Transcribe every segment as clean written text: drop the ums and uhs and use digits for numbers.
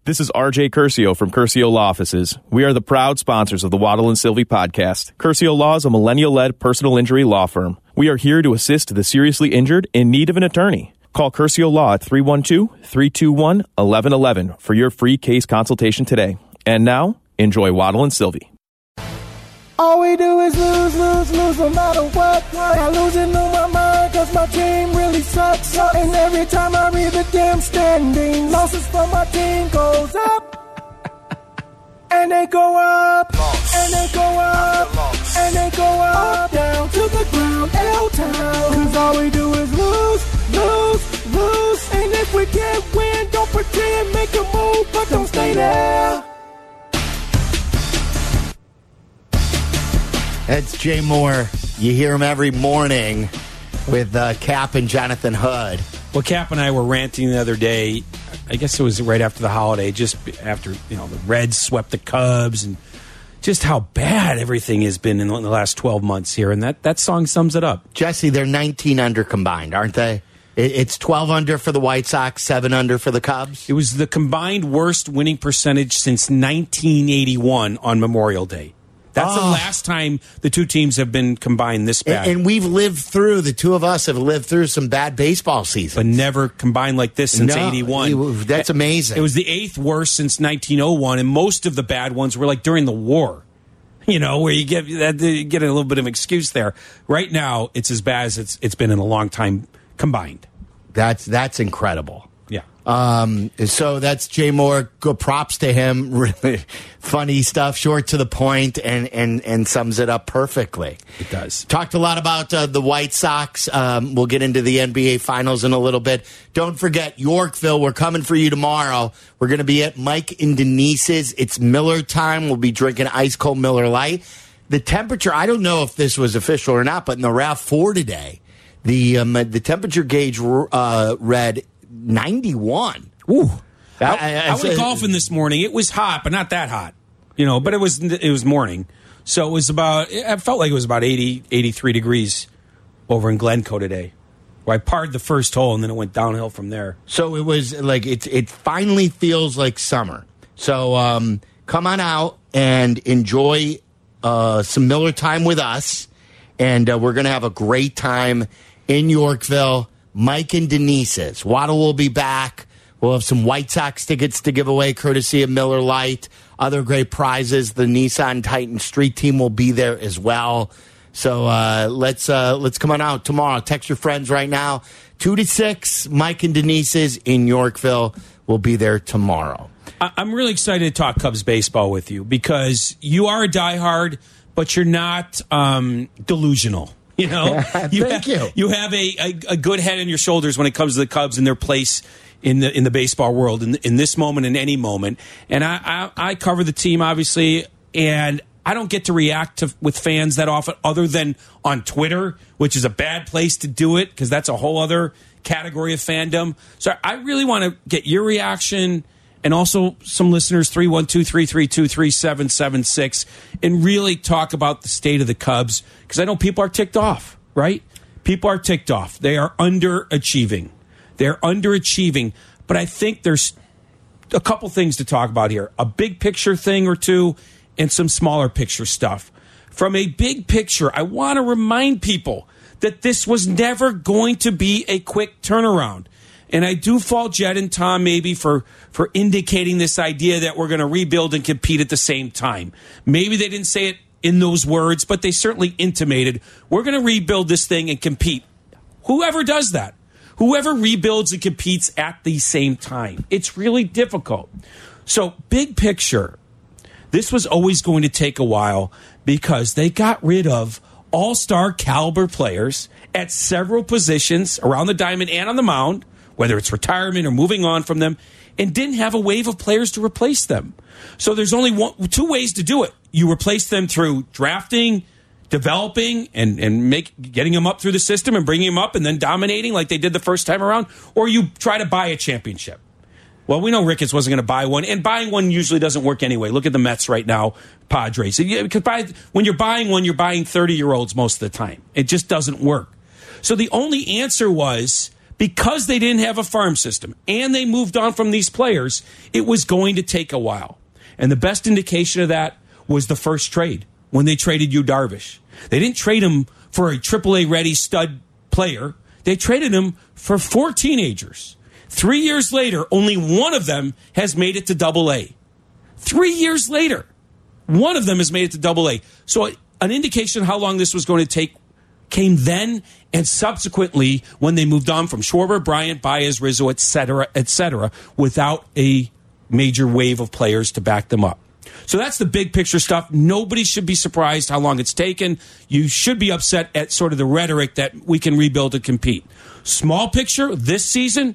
This is RJ Curcio from Curcio Law Offices. We are the proud sponsors of the Waddle and Sylvie podcast. Curcio Law is a millennial-led personal injury law firm. We are here to assist the seriously injured in need of an attorney. Call Curcio Law at 312-321-1111 for your free case consultation today. And now, enjoy Waddle and Sylvie. All we do is lose, lose, lose no matter what. I'm losing on my mind cause my team really sucks. And every time I read the damn standings, losses from my team goes up. And they go up. And they go up. And they go up. Down to the ground, L-Town. Cause all we do is lose, lose, lose. And if we can't win, don't pretend, make a move, but don't stay there. That's Jay Moore. You hear him every morning with Cap and Jonathan Hood. Well, Cap and I were ranting the other day. I guess it was right after the holiday, just after the Reds swept the Cubs, and just how bad everything has been in the last 12 months here. And that song sums it up. Jesse, they're 19 under combined, aren't they? It's 12 under for the White Sox, 7 under for the Cubs. It was the combined worst winning percentage since 1981 on Memorial Day. That's the last time the two teams have been combined this bad. And we've lived through, the two of us have lived through some bad baseball seasons. But never combined like this since 81. That's amazing. It was the 8th worst since 1901, and most of the bad ones were like during the war. Where you get a little bit of an excuse there. Right now, it's as bad as it's been in a long time combined. That's incredible. Yeah. So that's Jay Moore. Good props to him. Really funny stuff, short to the point, and sums it up perfectly. It does. Talked a lot about the White Sox. We'll get into the NBA Finals in a little bit. Don't forget, Yorkville, we're coming for you tomorrow. We're going to be at Mike and Denise's. It's Miller time. We'll be drinking ice cold Miller Lite. The temperature, I don't know if this was official or not, but in the RAV4 today, the temperature gauge read 91. Ooh. I went golfing this morning. It was hot, but not that hot. But it was morning. So it felt like it was about 80, 83 degrees over in Glencoe today. Where I parred the first hole and then it went downhill from there. So it was like it finally feels like summer. So come on out and enjoy some Miller time with us. And we're going to have a great time in Yorkville. Mike and Denise's. Waddle will be back. We'll have some White Sox tickets to give away, courtesy of Miller Lite. Other great prizes. The Nissan Titan Street Team will be there as well. So let's come on out tomorrow. Text your friends right now. 2 to 6. Mike and Denise's in Yorkville will be there tomorrow. I'm really excited to talk Cubs baseball with you because you are a diehard, but you're not delusional. Thank you. You have a good head on your shoulders when it comes to the Cubs and their place in the baseball world in this moment and any moment. And I cover the team, obviously, and I don't get to react with fans that often other than on Twitter, which is a bad place to do it because that's a whole other category of fandom. So I really want to get your reaction and also some listeners, 312-332-3776, and really talk about the state of the Cubs, because I know people are ticked off, right? People are ticked off. They are underachieving. They're underachieving, but I think there's a couple things to talk about here. A big picture thing or two and some smaller picture stuff. From a big picture, I want to remind people that this was never going to be a quick turnaround. And I do fault Jed and Tom maybe for indicating this idea that we're going to rebuild and compete at the same time. Maybe they didn't say it in those words, but they certainly intimated, we're going to rebuild this thing and compete. Whoever does that, whoever rebuilds and competes at the same time, it's really difficult. So big picture, this was always going to take a while because they got rid of all-star caliber players at several positions around the diamond and on the mound, whether it's retirement or moving on from them, and didn't have a wave of players to replace them. So there's only two ways to do it. You replace them through drafting, developing, and getting them up through the system and bringing them up and then dominating like they did the first time around, or you try to buy a championship. Well, we know Ricketts wasn't going to buy one, and buying one usually doesn't work anyway. Look at the Mets right now, Padres. Because when you're buying one, you're buying 30-year-olds most of the time. It just doesn't work. So the only answer was because they didn't have a farm system and they moved on from these players, it was going to take a while. And the best indication of that was the first trade when they traded Yu Darvish. They didn't trade him for a AAA ready stud player. They traded him for 4 teenagers. 3 years later, only one of them has made it to AA. 3 years later, one of them has made it to AA. So an indication of how long this was going to take came then and subsequently when they moved on from Schwarber, Bryant, Baez, Rizzo, et cetera, without a major wave of players to back them up. So that's the big picture stuff. Nobody should be surprised how long it's taken. You should be upset at sort of the rhetoric that we can rebuild and compete. Small picture, this season,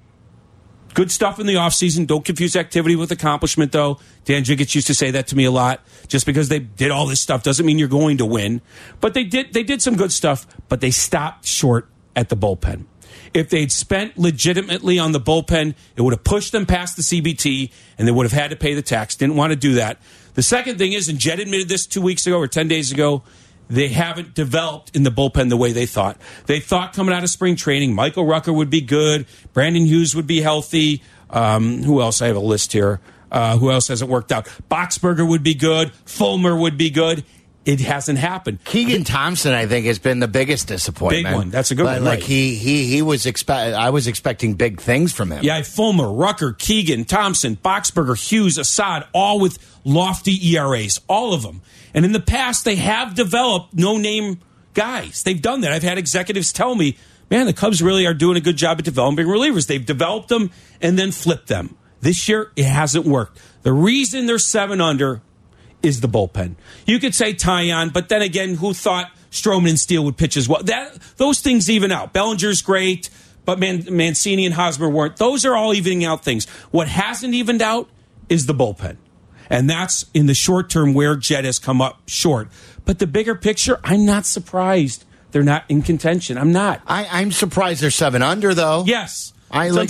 good stuff in the offseason. Don't confuse activity with accomplishment, though. Dan Jiggets used to say that to me a lot. Just because they did all this stuff doesn't mean you're going to win. But they did some good stuff, but they stopped short at the bullpen. If they'd spent legitimately on the bullpen, it would have pushed them past the CBT, and they would have had to pay the tax. Didn't want to do that. The second thing is, and Jed admitted this 2 weeks ago or 10 days ago, they haven't developed in the bullpen the way they thought. They thought coming out of spring training, Michael Rucker would be good, Brandon Hughes would be healthy. Who else? I have a list here. Who else hasn't worked out? Boxberger would be good. Fulmer would be good. It hasn't happened. Keegan Thompson, I think, has been the biggest disappointment. Big one. That's a good one. Like right. he was I was expecting big things from him. Yeah, Fulmer, Rucker, Keegan, Thompson, Boxberger, Hughes, Assad, all with lofty ERAs, all of them. And in the past, they have developed no-name guys. They've done that. I've had executives tell me, man, the Cubs really are doing a good job at developing relievers. They've developed them and then flipped them. This year, it hasn't worked. The reason they're 7 under is the bullpen. You could say Tyon, but then again, who thought Stroman and Steele would pitch as well? Those things even out. Bellinger's great, but Mancini and Hosmer weren't. Those are all evening out things. What hasn't evened out is the bullpen. And that's in the short term where Jed has come up short. But the bigger picture, I'm not surprised they're not in contention. I'm not. I'm surprised they're 7 under, though. Yes. They screwed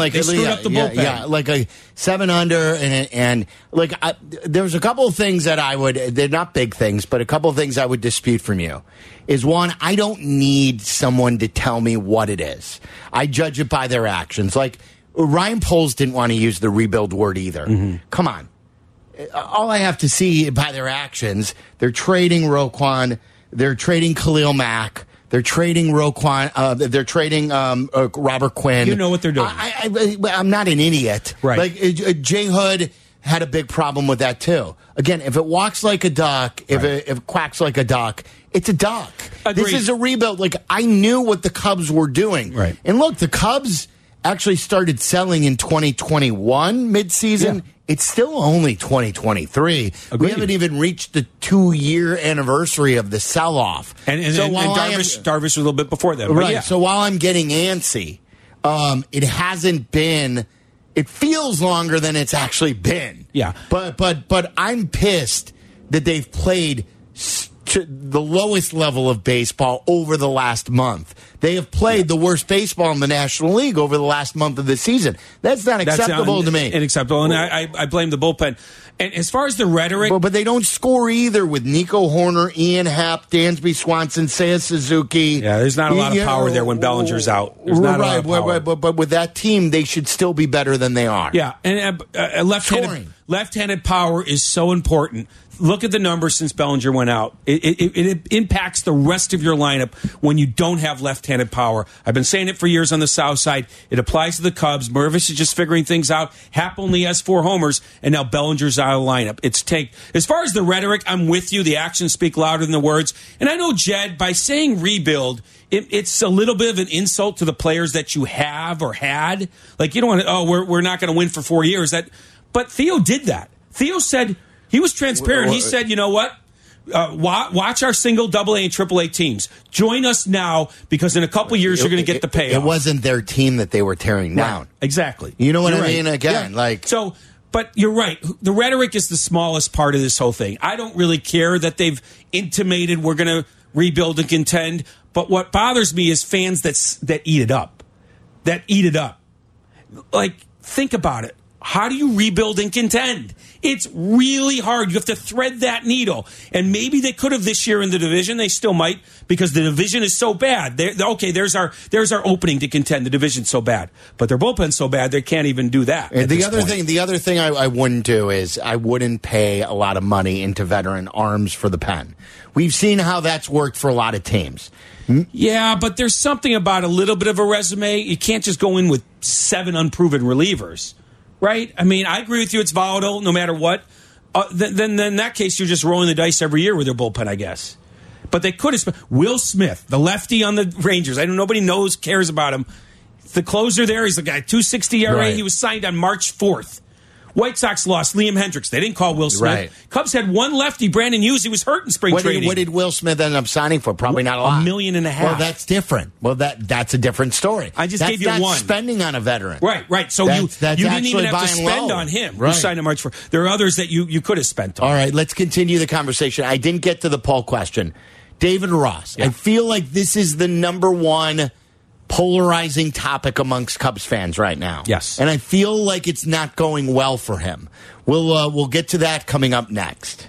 up the bullpen. Yeah, like a 7 under, and there's a couple of things that they're not big things, but a couple of things I would dispute from you. Is one, I don't need someone to tell me what it is. I judge it by their actions. Like, Ryan Poles didn't want to use the rebuild word either. Mm-hmm. Come on. All I have to see by their actions, they're trading Roquan, they're trading Khalil Mack, they're trading Roquan. They're trading Robert Quinn. You know what they're doing. I'm not an idiot. Right. Like Jay Hood had a big problem with that too. Again, if it walks like a duck, if it quacks like a duck, it's a duck. Agreed. This is a rebuild. Like, I knew what the Cubs were doing. Right. And look, the Cubs actually started selling in 2021 midseason. Yeah. It's still only 2023. Agreed. We haven't even reached the 2-year anniversary of the sell-off. And Darvish was a little bit before that. Right. Yeah. So while I'm getting antsy, it hasn't been. It feels longer than it's actually been. Yeah. But I'm pissed that they've played to the lowest level of baseball over the last month. They have played the worst baseball in the National League over the last month of the season. That's not acceptable to me. Unacceptable. And I blame the bullpen. And as far as the rhetoric... But they don't score either with Nico Horner, Ian Happ, Dansby Swanson, Seiya Suzuki. Yeah, there's not a lot of power there when Bellinger's out. There's not a lot of power. But with that team, they should still be better than they are. Yeah, and left-handed power is so important. Look at the numbers since Bellinger went out. It impacts the rest of your lineup when you don't have left-handed power. I've been saying it for years on the South Side. It applies to the Cubs. Mervis is just figuring things out. Happ only has 4 homers, and now Bellinger's out of the lineup. As far as the rhetoric, I'm with you. The actions speak louder than the words. And I know, Jed, by saying rebuild, it's a little bit of an insult to the players that you have or had. Like, you don't want to, we're not going to win for 4 years. But Theo did that. Theo said... He was transparent. He said, you know what? Watch our single, AA, and AAA teams. Join us now because in a couple years you're going to get the payoff. It wasn't their team that they were tearing down. Right. Exactly. You know what I mean? Again, but you're right. The rhetoric is the smallest part of this whole thing. I don't really care that they've intimated we're going to rebuild and contend. But what bothers me is fans that eat it up. That eat it up. Like, think about it. How do you rebuild and contend? It's really hard. You have to thread that needle. And maybe they could have this year in the division. They still might, because the division is so bad. Okay, there's our opening to contend. The division's so bad. But their bullpen's so bad they can't even do that. And the other thing I wouldn't do is I wouldn't pay a lot of money into veteran arms for the pen. We've seen how that's worked for a lot of teams. Yeah, but there's something about a little bit of a resume. You can't just go in with 7 unproven relievers. Right? I mean, I agree with you. It's volatile no matter what. Then in that case, you're just rolling the dice every year with their bullpen, I guess. But they could have. Will Smith, the lefty on the Rangers. I know nobody cares about him. The closer there, he's the guy, 2.60 ERA. Right. He was signed on March 4th. White Sox lost Liam Hendricks. They didn't call Will Smith. Right. Cubs had one lefty, Brandon Hughes. He was hurt in spring training. What did Will Smith end up signing for? Probably not a lot. $1.5 million. Well, that's different. Well, that's a different story. I just gave you that's one. Spending on a veteran. Right. So you didn't even have to spend on him. Right. You signed on March 4th. There are others that you could have spent on. All right, let's continue the conversation. I didn't get to the poll question. David Ross. Yeah. I feel like this is the number one polarizing topic amongst Cubs fans right now. Yes. And I feel like it's not going well for him. We'll get to that coming up next.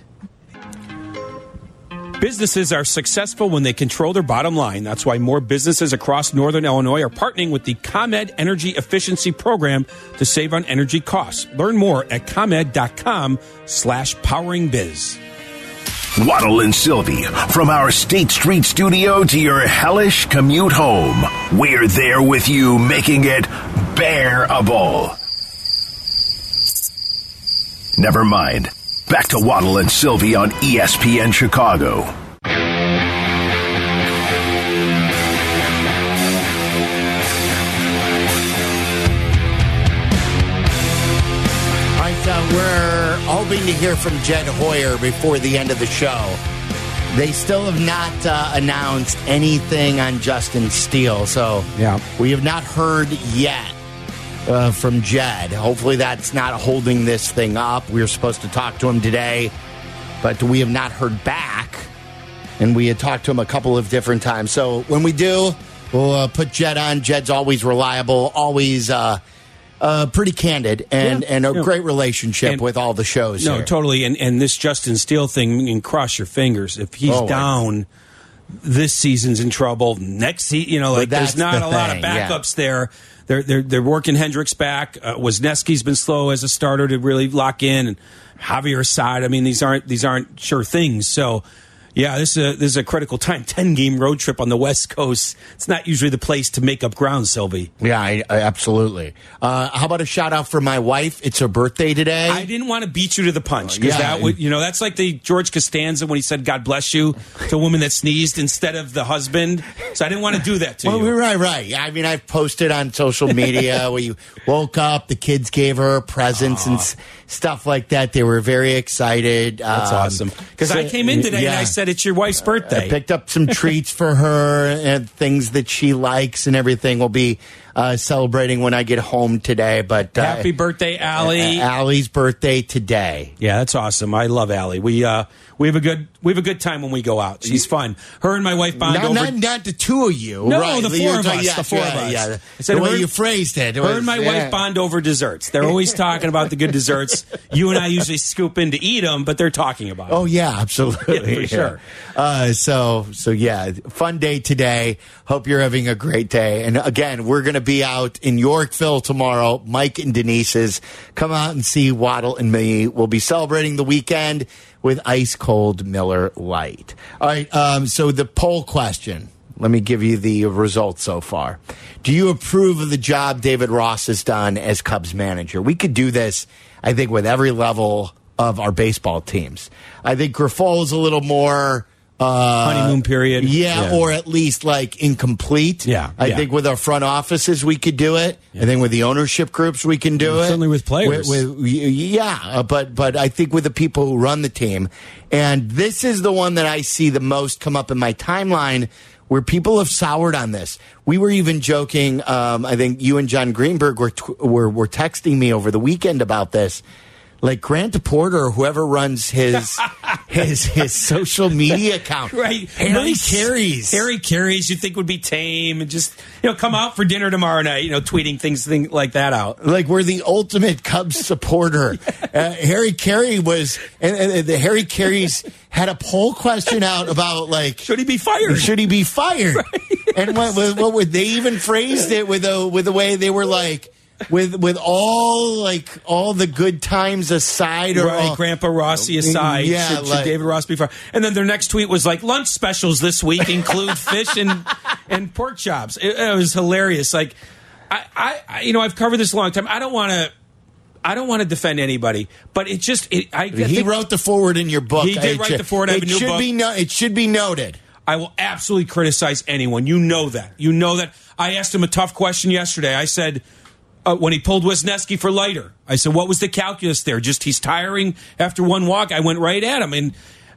Businesses are successful when they control their bottom line. That's why more businesses across Northern Illinois are partnering with the ComEd Energy Efficiency Program to save on energy costs. Learn more at ComEd.com/poweringbiz. Waddle and Sylvie, from our State Street studio to your hellish commute home. We're there with you, making it bearable. Never mind. Back to Waddle and Sylvie on ESPN Chicago. We're hoping to hear from Jed Hoyer before the end of the show. They still have not announced anything on Justin Steele, so we have not heard yet from Jed. Hopefully that's not holding this thing up. We were supposed to talk to him today, but we have not heard back, and we had talked to him a couple of different times. So when we do, we'll put Jed on. Jed's always reliable, always pretty candid, and a great relationship with all the shows. No, here. totally. And this Justin Steele thing, you can cross your fingers. If he's down, this season's in trouble. Next season, there's not a lot of backups there. They're working Hendricks back. Wisniewski's been slow as a starter to really lock in, and Javier Assad. I mean, these aren't sure things. So. Yeah, this is a critical time. 10-game road trip on the West Coast. It's not usually the place to make up ground, Sylvie. Yeah, I absolutely. How about a shout out for my wife? It's her birthday today. I didn't want to beat you to the punch because that would, that's like the George Costanza when he said "God bless you" to a woman that sneezed instead of the husband. So I didn't want to do that to you. Right. I mean, I've posted on social media where you woke up, the kids gave her presents and stuff like that. They were very excited. That's awesome. Because I came in today and I said, it's your wife's birthday. I picked up some treats for her and things that she likes and everything. We'll be celebrating when I get home today. But happy birthday, Allie! Allie's birthday today. Yeah, that's awesome. I love Allie. We have a good time when we go out. She's fun. Her and my wife bond over. Not the two of you. No, right. the four of us. The four of us. Yeah. I said the way you phrased it. Her and my wife bond over desserts. They're always talking about the good desserts. You and I usually scoop in to eat them, but they're talking about them. Oh yeah, absolutely, for sure. So yeah, fun day today. Hope you're having a great day. And again, we're going to be out in Yorkville tomorrow. Mike and Denise's come out and see Waddle and me. We'll be celebrating the weekend with ice cold Miller Lite. All right. So the poll question. Let me give you the results so far. Do you approve of the job David Ross has done as Cubs manager? We could do this, I think, with every level of our baseball teams. I think Grifol is a little more honeymoon period. Yeah, or at least like incomplete. Yeah. I think with our front offices we could do it. I think with the ownership groups we can do it. Certainly with players. But I think with the people who run the team. And this is the one that I see the most come up in my timeline where people have soured on this. We were even joking. I think you and John Greenberg were texting me over the weekend about this. like Grant Porter or whoever runs his social media account. Right. Harry Caray's. Harry Caray's you'd think would be tame and just, come out for dinner tomorrow night, tweeting things like that out. Like we're the ultimate Cubs supporter. Harry Caray was, and the Harry Caray's had a poll question out about like, should he be fired? Should he be fired? Right. And what would they even phrased it with the way they were like, with all the good times aside, or right, Grandpa Rossi aside, should David Ross be fired? And then their next tweet was like, lunch specials this week include fish and pork chops. It was hilarious. Like, I've covered this a long time. I don't want to defend anybody, but he wrote the forward in your book. He did write the forward. I have a new book. It should be noted. I will absolutely criticize anyone. You know that. I asked him a tough question yesterday. I said, when he pulled Wisniewski for Leiter, I said, what was the calculus there? Just he's tiring after one walk. I went right at him.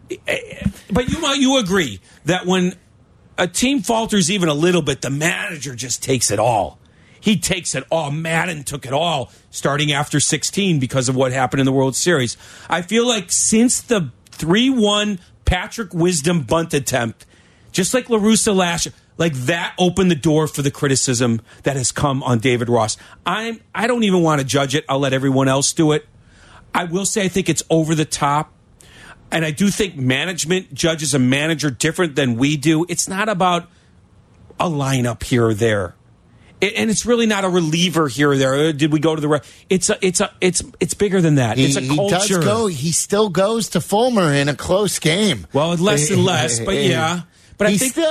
But you agree that when a team falters even a little bit, the manager just takes it all. He takes it all. Madden took it all starting after 16 because of what happened in the World Series. I feel like since the 3-1 Patrick Wisdom bunt attempt, just like La Russa last year, like that opened the door for the criticism that has come on David Ross. I don't even want to judge it. I'll let everyone else do it. I will say I think it's over the top. And I do think management judges a manager different than we do. It's not about a lineup here or there. And it's really not a reliever here or there. Did we go to the it's bigger than that. It's a culture. He still goes to Fulmer in a close game. Well, less and less, but yeah. But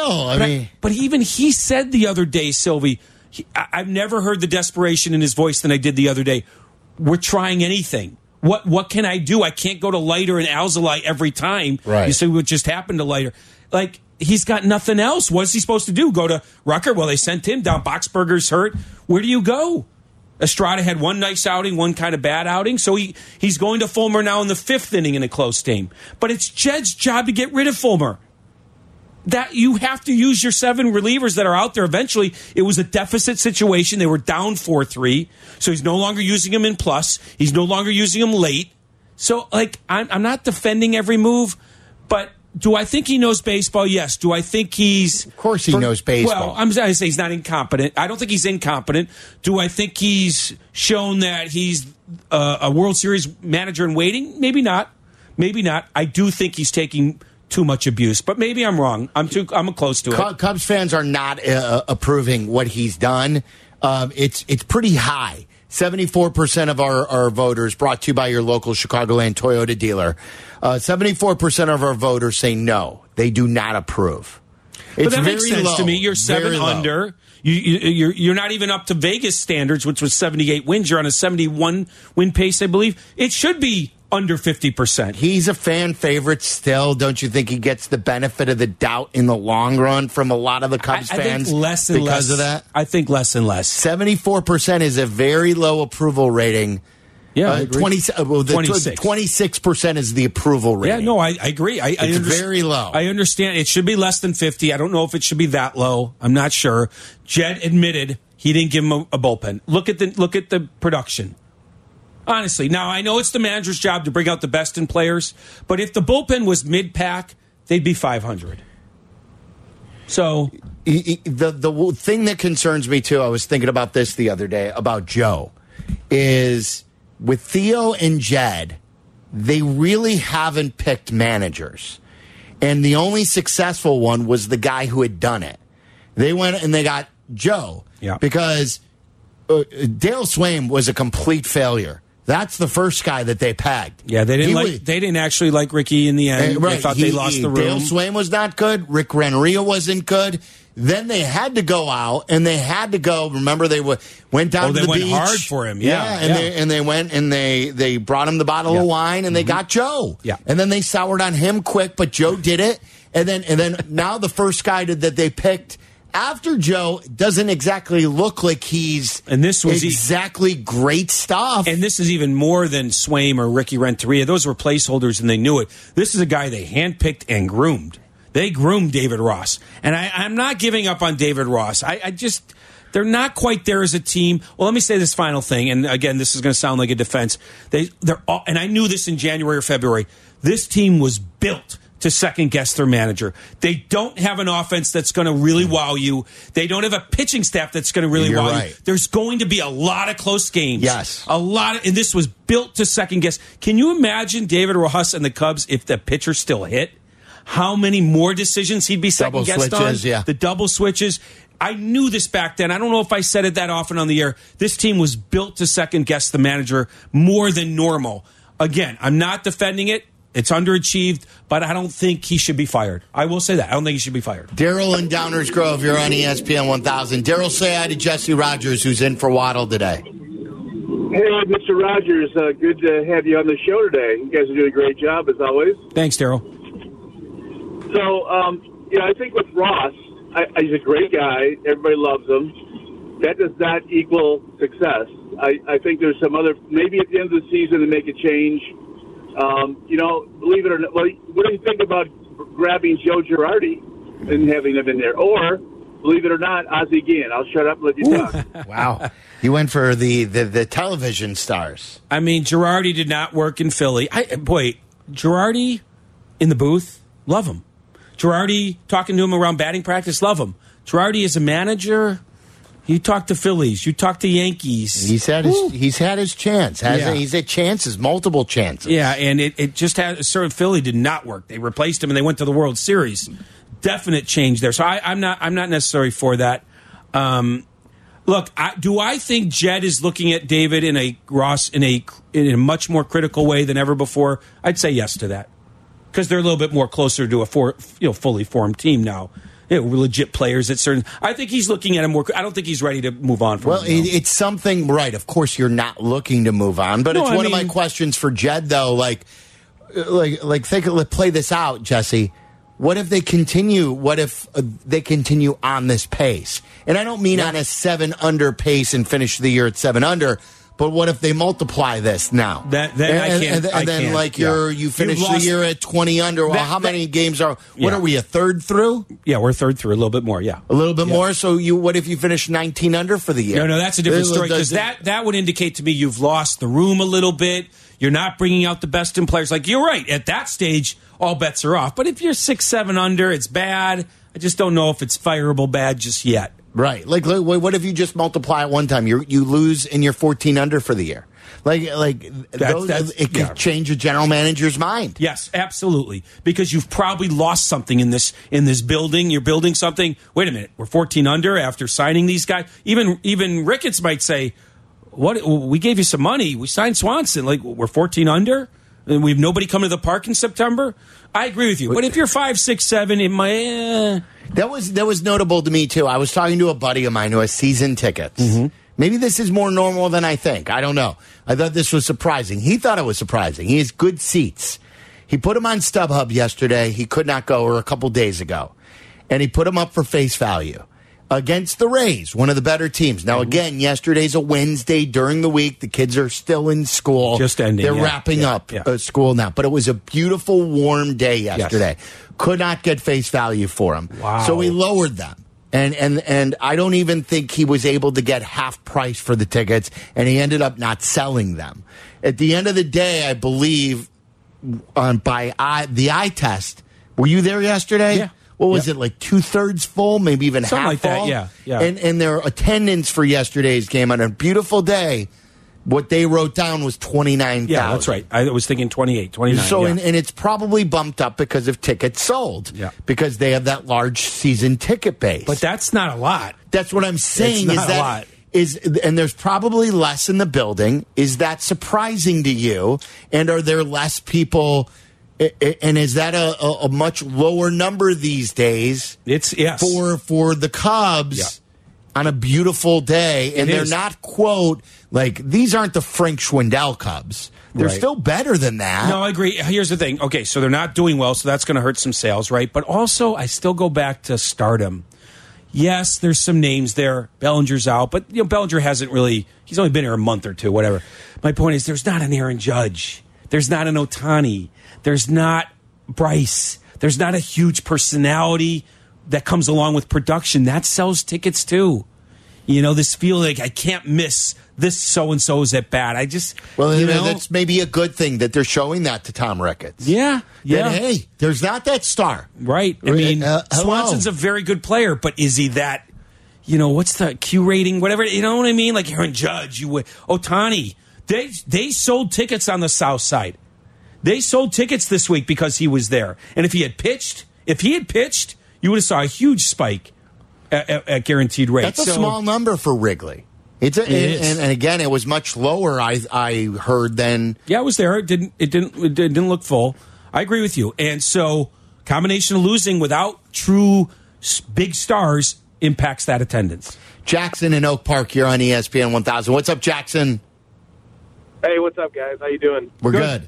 But even he said the other day, Sylvie, I've never heard the desperation in his voice than I did the other day. We're trying anything. What can I do? I can't go to Leiter and Alzolay every time. Right. You say what just happened to Leiter. Like, he's got nothing else. What is he supposed to do? Go to Rucker? Well, they sent him down. Boxberger's hurt. Where do you go? Estrada had one nice outing, one kind of bad outing. So he's going to Fulmer now in the 5th inning in a close game. But it's Jed's job to get rid of Fulmer. That you have to use your 7 relievers that are out there eventually. It was a deficit situation. They were down 4-3. So he's no longer using them in plus. He's no longer using them late. So, I'm not defending every move, but do I think he knows baseball? Yes. Do I think he's... Of course he knows baseball. Well, I'm going to say he's not incompetent. I don't think he's incompetent. Do I think he's shown that he's a World Series manager in waiting? Maybe not. Maybe not. I do think he's taking too much abuse, but maybe I'm wrong. I'm close to it. Cubs fans are not approving what he's done. It's pretty high. 74% of our voters, brought to you by your local Chicagoland Toyota dealer. 74% of our voters say no, they do not approve. But that makes sense to me. You're 7 under. You're not even up to Vegas standards, which was 78 wins. You're on a 71 win pace, I believe. It should be under 50%. He's a fan favorite still. Don't you think he gets the benefit of the doubt in the long run from a lot of the Cubs fans? I think less and because less. of that? I think less and less. 74% is a very low approval rating. Yeah, 26% is the approval rating. Yeah, no, I agree. It's very low. I understand. It should be less than 50. I don't know if it should be that low. I'm not sure. Jed admitted he didn't give him a bullpen. Look at the production. Honestly, now I know it's the manager's job to bring out the best in players, but if the bullpen was mid-pack, they'd be 500. So the thing that concerns me too, I was thinking about this the other day about Joe, is with Theo and Jed, they really haven't picked managers, and the only successful one was the guy who had done it. They went and they got Joe, because Dale Swaim was a complete failure. That's the first guy that they pegged. Yeah, they didn't actually like Ricky in the end. Right. They thought they lost the room. Dale Swaim was not good. Rick Renneria wasn't good. Then they had to go out, and they had to go. Remember, they went down to the beach. They went hard for him. They went and they brought him the bottle of wine, and they got Joe. Yeah. And then they soured on him quick, but Joe did it. And then now the first guy that they picked after Joe doesn't exactly look like he's exactly great stuff. And this is even more than Swaim or Ricky Renteria. Those were placeholders, and they knew it. This is a guy they handpicked and groomed. They groomed David Ross. And I'm not giving up on David Ross. I just They're not quite there as a team. Well, let me say this final thing, and again, this is going to sound like a defense. They're all, and I knew this in January or February. This team was built to second-guess their manager. They don't have an offense that's going to really wow you. They don't have a pitching staff that's going to really wow you. There's going to be a lot of close games. Yes. And this was built to second-guess. Can you imagine David Rojas and the Cubs if the pitcher still hit? How many more decisions he'd be second-guessed on? Yeah. The double switches. I knew this back then. I don't know if I said it that often on the air. This team was built to second-guess the manager more than normal. Again, I'm not defending it. It's underachieved, but I don't think he should be fired. I will say that. I don't think he should be fired. Daryl in Downers Grove, you're on ESPN 1000. Daryl, say hi to Jesse Rogers, who's in for Waddle today. Hey, Mr. Rogers. Good to have you on the show today. You guys are doing a great job, as always. Thanks, Daryl. So, I think with Ross, he's a great guy. Everybody loves him. That does not equal success. I think there's some other, maybe at the end of the season to make a change. Believe it or not, what do you think about grabbing Joe Girardi and having him in there? Or, believe it or not, Ozzie Guillen. I'll shut up and let you talk. Wow. You went for the television stars. I mean, Girardi did not work in Philly. Girardi in the booth, love him. Girardi, talking to him around batting practice, love him. Girardi as a manager, you talk to Phillies, you talk to Yankees. He's had his chance. He's had chances, multiple chances. Yeah, and it just had Philly did not work. They replaced him and they went to the World Series. Definite change there. So I'm not necessarily for that. Look, do I think Jed is looking at David in a much more critical way than ever before? I'd say yes to that. Because they're a little bit more closer to a fully formed team now. Legit players at certain. I think he's looking at him more. I don't think he's ready to move on from. Well, it's something, right? Of course, you're not looking to move on, but it's one of my questions for Jed, though. Play this out, Jesse. What if they continue? What if they continue on this pace? And I don't mean on a 7-under pace and finish the year at 7 under. But what if they multiply this now? I can't. You finish the year at 20 under. Well, how many games are? What are we, a third through? Yeah, we're a third through, a little bit more. Yeah, a little bit more. So what if you finish 19 under for the year? No, that's a different story because that would indicate to me you've lost the room a little bit. You're not bringing out the best in players. Like you're right at that stage, all bets are off. But if you're 6-7 under, it's bad. I just don't know if it's fireable bad just yet. Right. Like, what if you just multiply it one time? You lose and you're 14 under for the year. It could change a general manager's mind. Yes, absolutely. Because you've probably lost something in this building. You're building something. Wait a minute. We're 14 under after signing these guys. Even Ricketts might say, "What? We gave you some money. We signed Swanson. Like we're 14 under, and we have nobody coming to the park in September." I agree with you. But if you're 5, 6, 7, it might. That was notable to me too. I was talking to a buddy of mine who has season tickets. Mm-hmm. Maybe this is more normal than I think. I don't know. I thought this was surprising. He thought it was surprising. He has good seats. He put them on StubHub yesterday. He could not go, or a couple days ago. And he put them up for face value against the Rays, one of the better teams. Now, again, yesterday's a Wednesday during the week. The kids are still in school. Just ending. They're wrapping up school now. But it was a beautiful, warm day yesterday. Yes. Could not get face value for them. Wow. So he lowered them. And I don't even think he was able to get half price for the tickets, and he ended up not selling them. At the end of the day, I believe, by the eye test, were you there yesterday? Yeah. What was it, like 2/3 full, maybe even something half like full? That, yeah. And their attendance for yesterday's game on a beautiful day, what they wrote down was 29,000. Yeah, that's right. I was thinking 28, 29. So, and it's probably bumped up because of tickets sold. Yeah. Because they have that large season ticket base. But that's not a lot. That's what I'm saying. It's not a lot. And there's probably less in the building. Is that surprising to you? And are there less people? And is that a much lower number these days? It's yes for the Cubs on a beautiful day, and they're not quote like these aren't the Frank Schwindel Cubs. They're still better than that. No, I agree. Here's the thing. Okay, so they're not doing well, so that's going to hurt some sales, right? But also, I still go back to stardom. Yes, there's some names there. Bellinger's out, but Bellinger hasn't really. He's only been here a month or two, whatever. My point is, there's not an Aaron Judge. There's not an Ohtani. There's not Bryce. There's not a huge personality that comes along with production. That sells tickets too. this feeling like I can't miss this so-and-so's at bat. I just, that's maybe a good thing that they're showing that to Tom Ricketts. Yeah. That, hey, there's not that star. Right. I mean, Swanson's a very good player, but is he that, what's the Q rating, whatever, you know what I mean? Like Aaron Judge, Ohtani, they sold tickets on the South Side. They sold tickets this week because he was there. And if he had pitched, you would have saw a huge spike at guaranteed rate. That's a small number for Wrigley. And again, it was much lower. I heard than. Yeah, it was there. It didn't look full. I agree with you. And so, combination of losing without true big stars impacts that attendance. Jackson in Oak Park, you're on ESPN 1000. What's up, Jackson? Hey, what's up, guys? How you doing? We're good.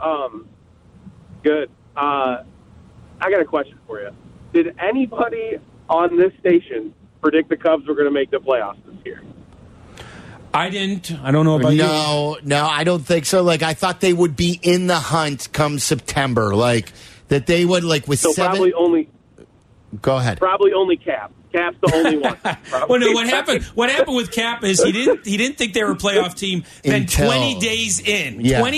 Good. I got a question for you. Did anybody on this station predict the Cubs were going to make the playoffs this year? I didn't. I don't know about you. No, I don't think so. Like, I thought they would be in the hunt come September. Like, that they would, like, with so seven. Probably only. Go ahead. Probably only Cap. Cap's the only one. Well, no. What happened with Cap is he didn't think they were a playoff team. Then 20 days in,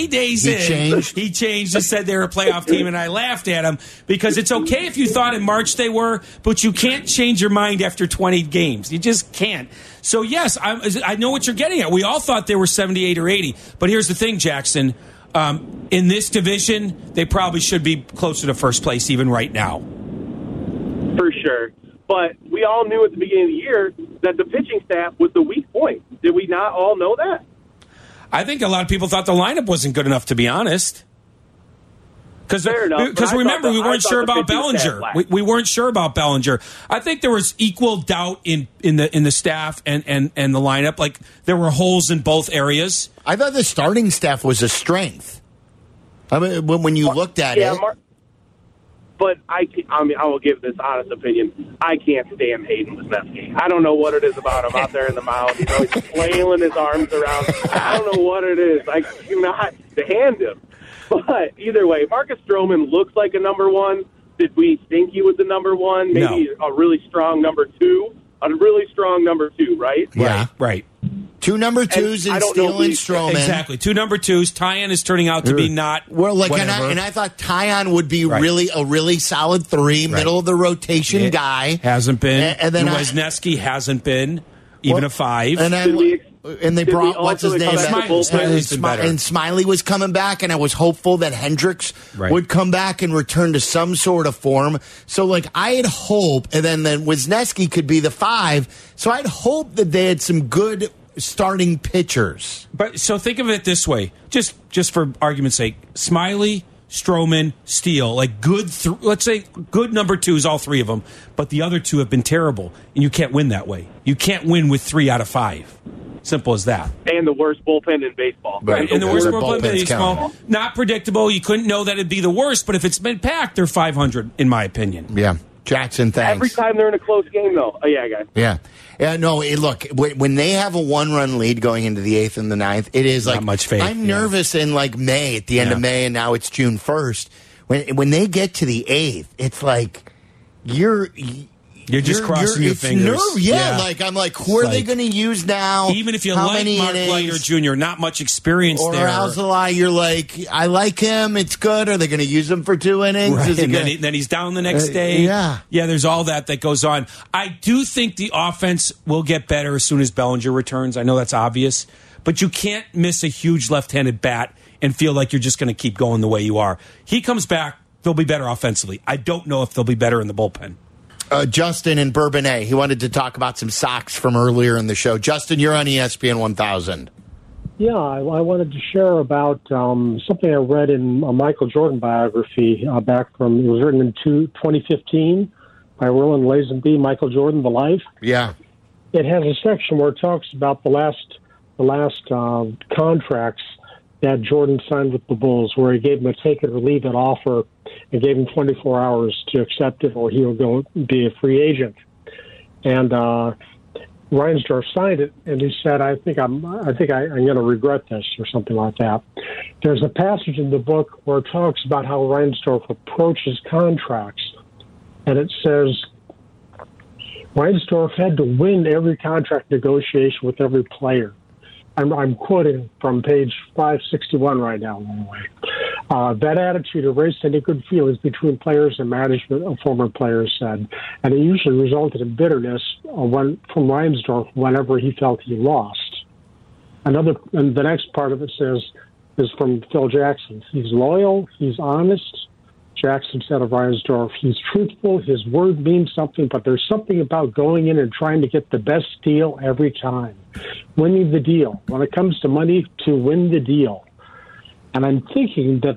he changed and said they were a playoff team, and I laughed at him because it's okay if you thought in March they were, but you can't change your mind after 20 games. You just can't. So yes, I know what you're getting at. We all thought they were 78 or 80, but here's the thing, Jackson. In this division, they probably should be closer to first place even right now. For sure. But we all knew at the beginning of the year that the pitching staff was the weak point. Did we not all know that? I think a lot of people thought the lineup wasn't good enough, to be honest. Because remember, we weren't sure about Bellinger. We weren't sure about Bellinger. I think there was equal doubt in the staff and the lineup. Like, there were holes in both areas. I thought the starting staff was a strength. I mean, when you looked at it. But I will give this honest opinion. I can't stand Hayden Wesneski. I don't know what it is about him out there in the mound. He's flailing his arms around. I don't know what it is. I cannot stand him. But either way, Marcus Stroman looks like a number one. Did we think he was the number one? Maybe a really strong number two. A really strong number two, right? Yeah, right. Two number twos and Steele and Stroman. Exactly. Two number twos. Tyon is turning out to be not. Well, and I thought Tyon would be really a really solid three, middle of the rotation guy. Hasn't been. And then Wesneski hasn't been even a five. And they brought what's his name back, and Smiley was coming back, and I was hopeful that Hendricks would come back and return to some sort of form. So, like, I had hope, and then Wesneski could be the five. So I'd hope that they had some good starting pitchers. But so think of it this way, just for argument's sake: Smiley, Stroman, Steele, like good. Let's say good number twos, all three of them. But the other two have been terrible, and you can't win that way. You can't win with 3 out of 5. Simple as that. And the worst bullpen in baseball. Right. And the worst bullpen in baseball. Not predictable. You couldn't know that it'd be the worst, but if it's been packed, they're 500, in my opinion. Yeah. Jackson, thanks. Every time they're in a close game, though. Oh, yeah, guys. Yeah. No, look, when they have a 1-run lead going into the 8th and the 9th, it is like, not much faith. I'm nervous in like May, at the end of May, and now it's June 1st. When they get to the 8th, it's like you're just crossing your fingers. Like I'm like, who are they going to use now? Even if you like Mark Leiter Jr., not much experience or there. Or Alzolay, you're like, I like him. It's good. Are they going to use him for 2 innings? Right. And then he's down the next day. Yeah. There's all that goes on. I do think the offense will get better as soon as Bellinger returns. I know that's obvious, but you can't miss a huge left-handed bat and feel like you're just going to keep going the way you are. He comes back, they'll be better offensively. I don't know if they'll be better in the bullpen. Justin in Bourbonnais, he wanted to talk about some Sox from earlier in the show. Justin, you're on ESPN 1000. Yeah, I wanted to share about something I read in a Michael Jordan biography it was written in 2015 by Roland Lazenby, Michael Jordan, The Life. Yeah. It has a section where it talks about the last contracts that Jordan signed with the Bulls, where he gave him a take it or leave it offer and gave him 24 hours to accept it or he'll go be a free agent. And Reinsdorf signed it, and he said, I think I'm going to regret this, or something like that. There's a passage in the book where it talks about how Reinsdorf approaches contracts, and it says, Reinsdorf had to win every contract negotiation with every player. I'm quoting from page 561 right now, by the way. That attitude erased any good feelings between players and management, former players said, and it usually resulted in bitterness from Reinsdorf whenever he felt he lost. And the next part of it is from Phil Jackson. He's loyal, he's honest. Jackson said of Reinsdorf, he's truthful, his word means something, but there's something about going in and trying to get the best deal every time. Winning the deal. When it comes to money, to win the deal. And I'm thinking that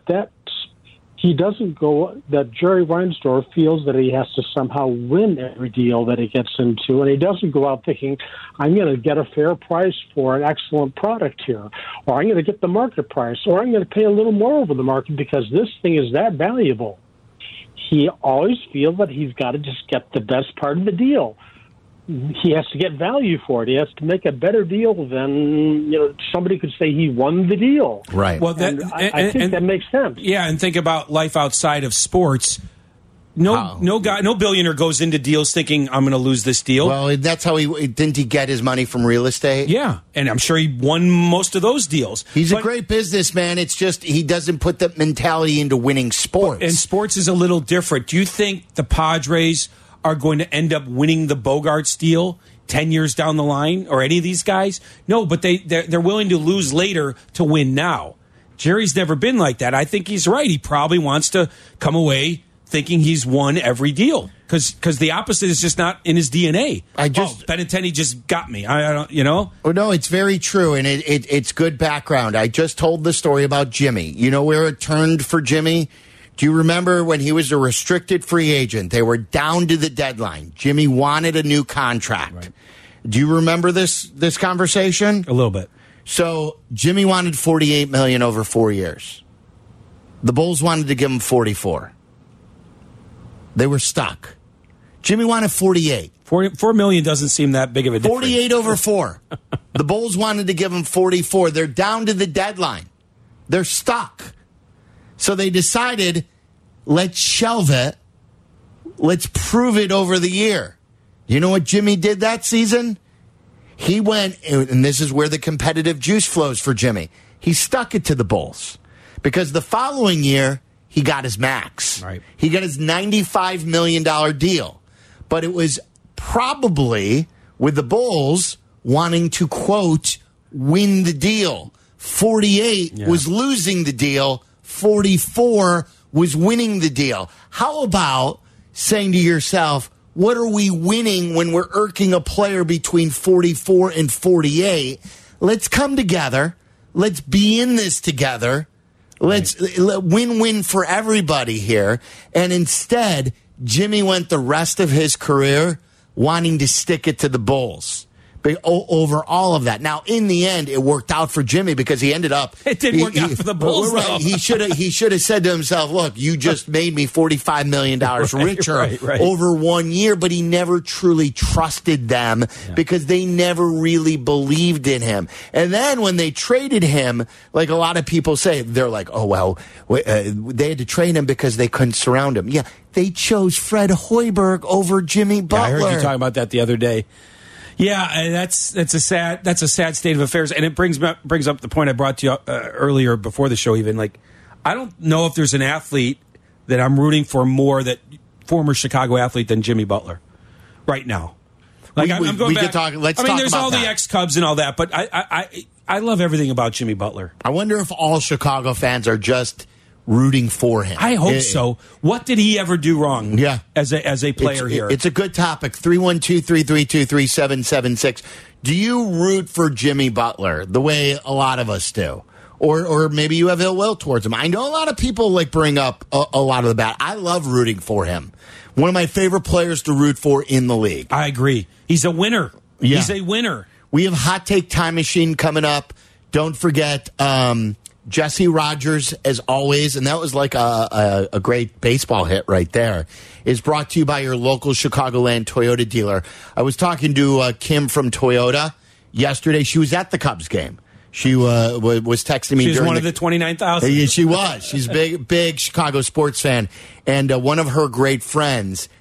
Jerry Reinsdorf feels that he has to somehow win every deal that he gets into, and he doesn't go out thinking, I'm going to get a fair price for an excellent product here, or I'm going to get the market price, or I'm going to pay a little more over the market because this thing is that valuable. He always feels that he's got to just get the best part of the deal. He has to get value for it. He has to make a better deal than somebody could say he won the deal. Right. Well, I think that makes sense. Yeah, and think about life outside of sports. No billionaire goes into deals thinking I'm going to lose this deal. Well, that's how didn't he get his money from real estate? Yeah, and I'm sure he won most of those deals. He's a great businessman. It's just he doesn't put that mentality into winning sports. And sports is a little different. Do you think the Padres are going to end up winning the Bogaerts deal 10 years down the line, or any of these guys? No, but they're willing to lose later to win now. Jerry's never been like that. I think he's right. He probably wants to come away thinking he's won every deal because the opposite is just not in his DNA. Benintendi just got me. I don't, Oh, no, it's very true, and it's good background. I just told the story about Jimmy. You know where it turned for Jimmy? Do you remember when he was a restricted free agent? They were down to the deadline. Jimmy wanted a new contract. Right. Do you remember this conversation? A little bit. So Jimmy wanted $48 million over 4 years. The Bulls wanted to give him $44. They were stuck. Jimmy wanted $48. $4 million doesn't seem that big of a difference. 48 over 4. The Bulls wanted to give him $44. They're down to the deadline. They're stuck. So they decided, let's shelve it. Let's prove it over the year. You know what Jimmy did that season? He went, and this is where the competitive juice flows for Jimmy. He stuck it to the Bulls because the following year, he got his max. Right. He got his $95 million deal. But it was probably with the Bulls wanting to, quote, win the deal. 48 was losing the deal. 44 was winning the deal. How about saying to yourself, what are we winning when we're irking a player between 44 and 48? Let's come together. Let's be in this together. Let's win-win for everybody here. And instead, Jimmy went the rest of his career wanting to stick it to the Bulls over all of that. Now, in the end, it worked out for Jimmy because he ended up. It did work out for the Bulls. Right. He should have said to himself, "Look, you just made me $45 million richer over 1 year." But he never truly trusted them because they never really believed in him. And then when they traded him, like a lot of people say, they're like, "Oh well, they had to trade him because they couldn't surround him." Yeah, they chose Fred Hoiberg over Jimmy Butler. I heard you talking about that the other day. Yeah, and that's a sad state of affairs, and it brings up the point I brought to you earlier before the show. Even like, I don't know if there's an athlete that I'm rooting for more, that former Chicago athlete, than Jimmy Butler right now. Like I'm going back. There's all the ex-Cubs and all that, but I love everything about Jimmy Butler. I wonder if all Chicago fans are just rooting for him. I hope so. What did he ever do wrong? Yeah. as a player here. It's a good topic. 312-332-3776. Do you root for Jimmy Butler the way a lot of us do? Or maybe you have ill will towards him. I know a lot of people bring up a lot of the bad. I love rooting for him. One of my favorite players to root for in the league. I agree. He's a winner. Yeah. He's a winner. We have Hot Take Time Machine coming up. Don't forget Jesse Rogers, as always, and that was like a great baseball hit right there, is brought to you by your local Chicagoland Toyota dealer. I was talking to Kim from Toyota yesterday. She was at the Cubs game. She was texting me. She's one of the 29,000. She was. She's a big Chicago sports fan. And one of her great friends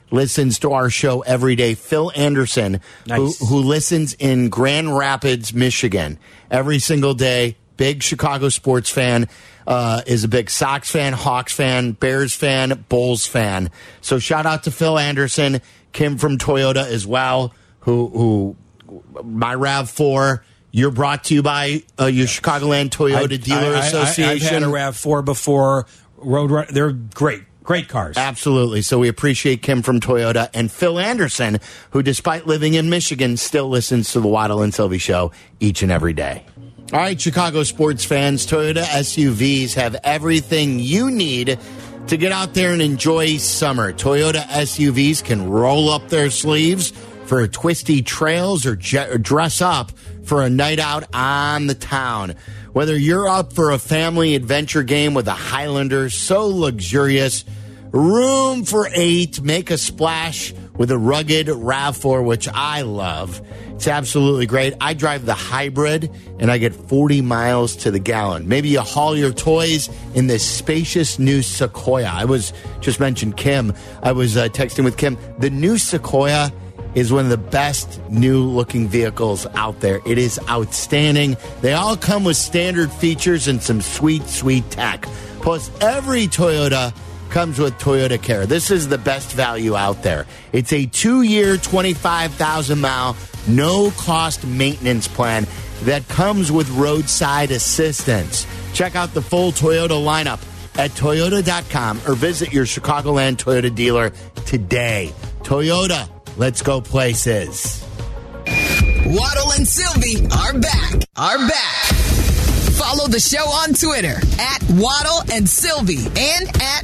listens to our show every day. Phil Anderson, Nice. who listens in Grand Rapids, Michigan, every single day. Big Chicago sports fan, is a big Sox fan, Hawks fan, Bears fan, Bulls fan. So shout out to Phil Anderson, Kim from Toyota as well, who my RAV4. You're brought to you by your Chicagoland Toyota Dealer Association. I've had a RAV4 before. They're great. Great cars. Absolutely. So we appreciate Kim from Toyota and Phil Anderson, who, despite living in Michigan, still listens to the Waddle and Sylvie Show each and every day. All right, Chicago sports fans, Toyota SUVs have everything you need to get out there and enjoy summer. Toyota SUVs can roll up their sleeves for twisty trails or dress up for a night out on the town. Whether you're up for a family adventure game with a Highlander so luxurious, room for 8, make a splash with a rugged RAV4, which I love. It's absolutely great. I drive the hybrid, and I get 40 miles to the gallon. Maybe you haul your toys in this spacious new Sequoia. I was just mentioned Kim. I was texting with Kim. The new Sequoia is one of the best new-looking vehicles out there. It is outstanding. They all come with standard features and some sweet, sweet tech. Plus, every Toyota comes with Toyota Care. This is the best value out there. It's a 2-year, 25,000-mile, no-cost maintenance plan that comes with roadside assistance. Check out the full Toyota lineup at Toyota.com or visit your Chicagoland Toyota dealer today. Toyota, let's go places. Waddle and Sylvie are back. Follow the show on Twitter at Waddle and Sylvie and at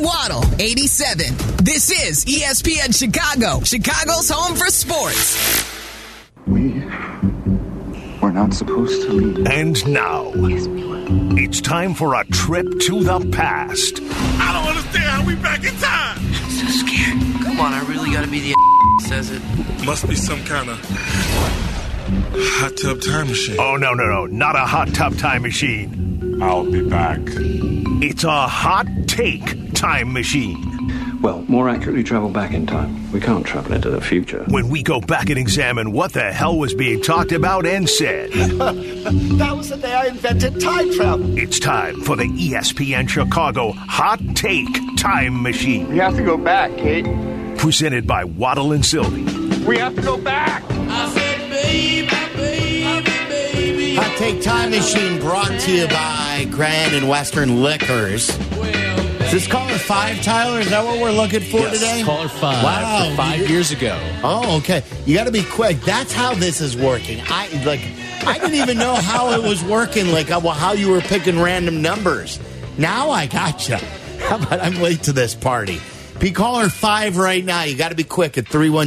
TWaddle87. This is ESPN Chicago, Chicago's home for sports. We were not supposed to leave. And now, it's time for a trip to the past. I don't understand how we back in time. I'm so scared. Come on, I really gotta be the says it. Must be some kind of hot tub time machine. Oh, no, not a hot tub time machine. I'll be back. It's a hot take time machine. Well, more accurately, travel back in time. We can't travel into the future. When we go back and examine what the hell was being talked about and said. That was the day I invented time travel. It's time for the ESPN Chicago Hot Take Time Machine. We have to go back, Kate. Presented by Waddle and Sylvie. We have to go back. I said, baby. Hot Take Time Machine brought to you by Grand and Western Liquors. Is this caller 5, Tyler? Is that what we're looking for today? Caller 5. Wow. 5 years ago. Oh, okay. You got to be quick. That's how this is working. I didn't even know how it was working, how you were picking random numbers. Now I gotcha. How about I'm late to this party? Be caller 5 right now. You got to be quick at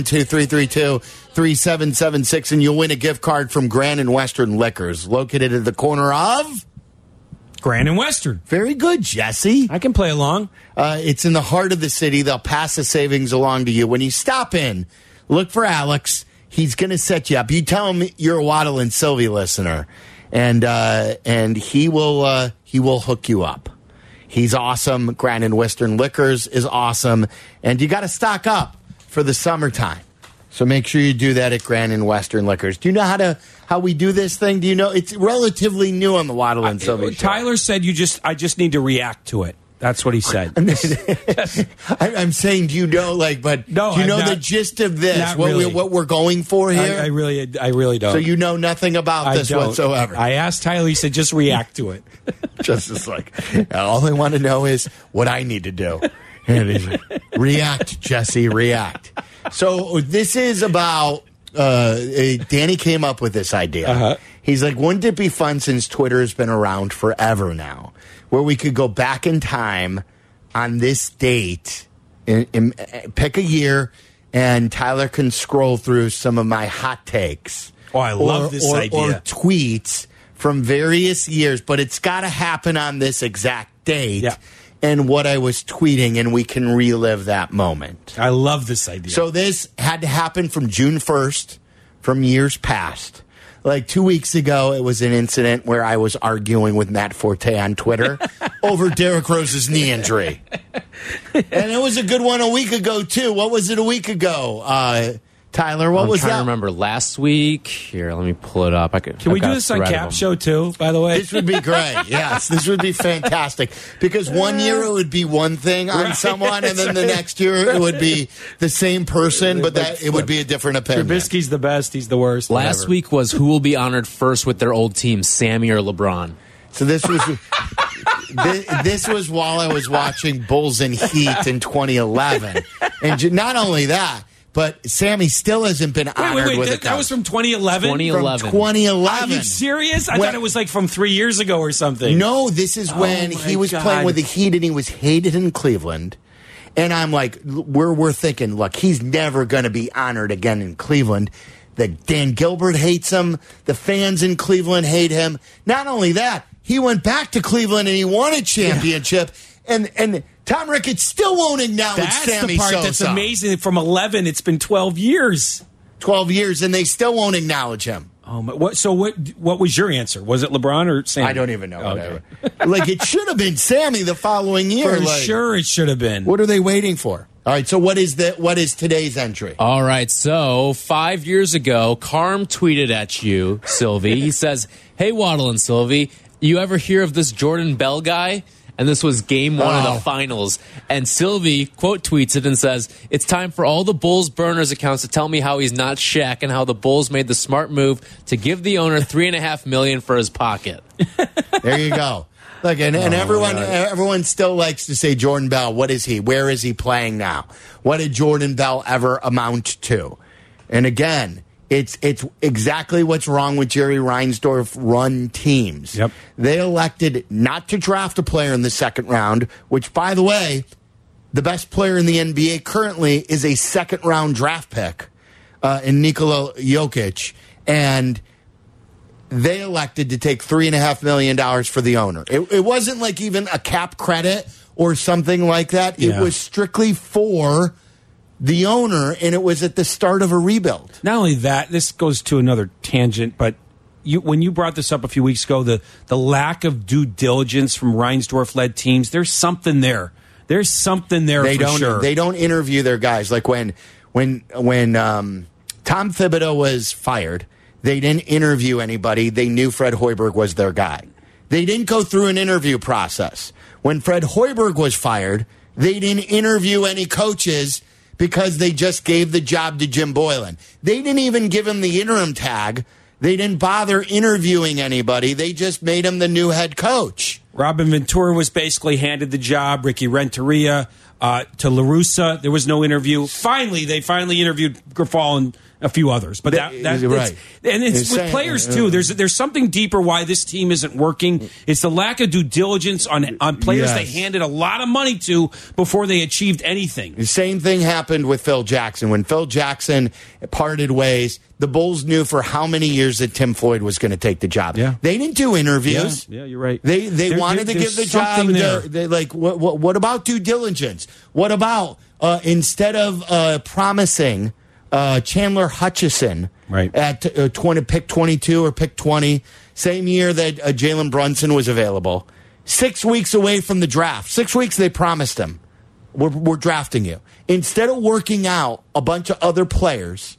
312-332-3776, and you'll win a gift card from Grand and Western Liquors, located at the corner of Grand and Western. Very good, Jesse. I can play along. It's in the heart of the city. They'll pass the savings along to you. When you stop in, look for Alex. He's going to set you up. You tell him you're a Waddle and Sylvie listener, and he will hook you up. He's awesome. Grand and Western Liquors is awesome, and you got to stock up for the summertime. So make sure you do that at Grand and Western Liquors. Do you know how we do this thing? Do you know it's relatively new on the Waddle and Sylvie show? Tyler said I just need to react to it. That's what he said. I'm saying, do you know, do you know the gist of this? What we're going for here? I really don't. So you know nothing about this whatsoever? I asked Tyler. He said, just react to it. Just all I want to know is what I need to do. And react, Jesse, react. So this is about, Danny came up with this idea. Uh-huh. He's like, wouldn't it be fun since Twitter has been around forever now, where we could go back in time on this date and pick a year, and Tyler can scroll through some of my hot takes. Oh, I love this idea. Or tweets from various years, but it's got to happen on this exact date. Yeah. And what I was tweeting, and we can relive that moment. I love this idea. So this had to happen from June 1st, from years past. 2 weeks ago, it was an incident where I was arguing with Matt Forte on Twitter over Derrick Rose's knee injury. And it was a good one a week ago, too. What was it a week ago? Tyler, what was that? I'm trying to remember. Last week, here, let me pull it up. Can we do this on Cap Show, too, by the way? This would be great. Yes, this would be fantastic. Because one year it would be one thing on someone, and then the next year it would be the same person, but it would be a different opinion. Trubisky's the best. He's the worst. Last week was who will be honored first with their old team, Sammy or LeBron. So this was... This was while I was watching Bulls and Heat in 2011. And not only that, but Sammy still hasn't been honored with a that was from 2011? 2011. From 2011. Are you serious? I thought it was like from 3 years ago or something. No, this is when he was playing with the Heat and he was hated in Cleveland. And I'm like, we're thinking, look, he's never going to be honored again in Cleveland. Dan Gilbert hates him. The fans in Cleveland hate him. Not only that, he went back to Cleveland and he won a championship. Yeah. And Tom Ricketts still won't acknowledge Sammy Sosa. That's amazing. From 11, it's been 12 years. 12 years, and they still won't acknowledge him. Oh, what was your answer? Was it LeBron or Sammy? I don't even know. Okay. Like, it should have been Sammy the following year. For sure it should have been. What are they waiting for? All right, so what is today's entry? All right, so 5 years ago, Carm tweeted at you, Sylvie. He says, "Hey, Waddle and Sylvie, you ever hear of this Jordan Bell guy?" And this was game one of the finals. And Sylvie quote tweets it and says, "It's time for all the Bulls burners accounts to tell me how he's not Shaq and how the Bulls made the smart move to give the owner $3.5 million for his pocket." There you go. Look, and everyone still likes to say Jordan Bell. What is he? Where is he playing now? What did Jordan Bell ever amount to? And again, it's exactly what's wrong with Jerry Reinsdorf run teams. Yep. They elected not to draft a player in the second round, which, by the way, the best player in the NBA currently is a second round draft pick in Nikola Jokic. And they elected to take $3.5 million for the owner. It wasn't like even a cap credit or something like that. It was strictly for the owner, and it was at the start of a rebuild. Not only that, this goes to another tangent, but when you brought this up a few weeks ago, the lack of due diligence from Reinsdorf-led teams, there's something there. There's something there for sure. They don't interview their guys. Like when Tom Thibodeau was fired, they didn't interview anybody. They knew Fred Hoiberg was their guy. They didn't go through an interview process. When Fred Hoiberg was fired, they didn't interview any coaches because they just gave the job to Jim Boylan. They didn't even give him the interim tag. They didn't bother interviewing anybody. They just made him the new head coach. Robin Ventura was basically handed the job. Ricky Renteria to La Russa. There was no interview. They finally interviewed Grifol and a few others, but that's right. And it's with players too. There's something deeper why this team isn't working. It's the lack of due diligence on players they handed a lot of money to before they achieved anything. The same thing happened with Phil Jackson. When Phil Jackson parted ways, the Bulls knew for how many years that Tim Floyd was going to take the job. Yeah. They didn't do interviews. Yeah, you're right. They wanted to give the job. What about due diligence? What about instead of promising Chandler Hutchison at pick 22 or pick 20, same year that Jalen Brunson was available, 6 weeks away from the draft. 6 weeks they promised him, we're drafting you. Instead of working out a bunch of other players,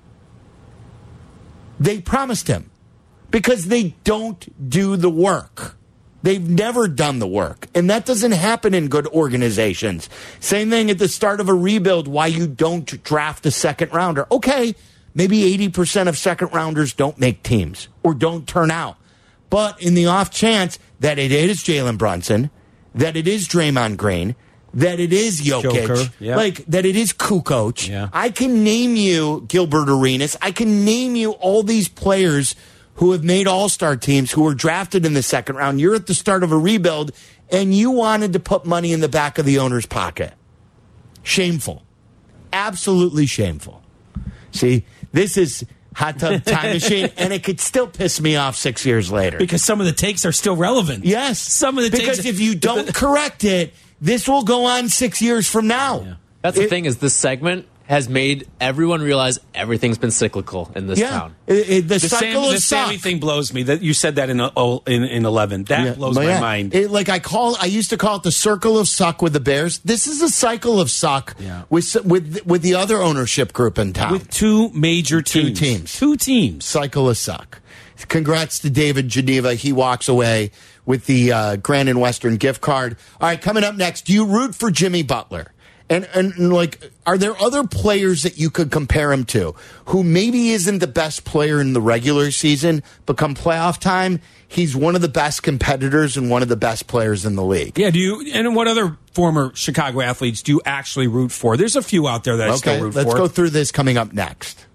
they promised him because they don't do the work. They've never done the work, and that doesn't happen in good organizations. Same thing at the start of a rebuild, why you don't draft a second rounder. Okay, maybe 80% of second rounders don't make teams or don't turn out. But in the off chance that it is Jalen Brunson, that it is Draymond Green, that it is Jokic, that it is Kukoc, I can name you Gilbert Arenas, I can name you all these players who have made all-star teams, who were drafted in the second round. You're at the start of a rebuild, and you wanted to put money in the back of the owner's pocket. Shameful. Absolutely shameful. See, this is Hot Tub Time Machine, and it could still piss me off 6 years later. Because some of the takes are still relevant. Yes. Some of the takes. Because if you don't correct it, this will go on 6 years from now. Yeah. That's the thing is this segment has made everyone realize everything's been cyclical in this town. The cycle of Sammy thing blows me. That you said that in 11. That blows my mind. I used to call it the circle of suck with the Bears. This is a cycle of suck with the other ownership group in town. With two major teams. Two teams. Cycle of suck. Congrats to David Geneva. He walks away with the Grand and Western gift card. All right, coming up next, do you root for Jimmy Butler? And like, are there other players that you could compare him to who maybe isn't the best player in the regular season, but come playoff time, he's one of the best competitors and one of the best players in the league? Yeah, and what other former Chicago athletes do you actually root for? There's a few out there that I still root for. Let's go through this coming up next.